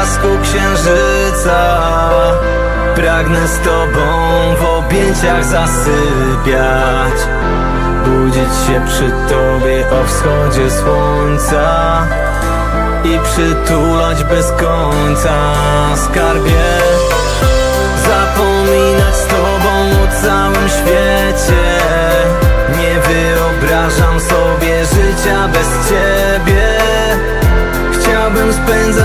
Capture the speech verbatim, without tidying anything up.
blasku księżyca. Pragnę z tobą w objęciach zasypiać, budzić się przy tobie o wschodzie słońca i przytulać bez końca. Skarbie, zapominać z tobą o całym świecie. Nie wyobrażam sobie życia bez ciebie. Chciałbym spędzać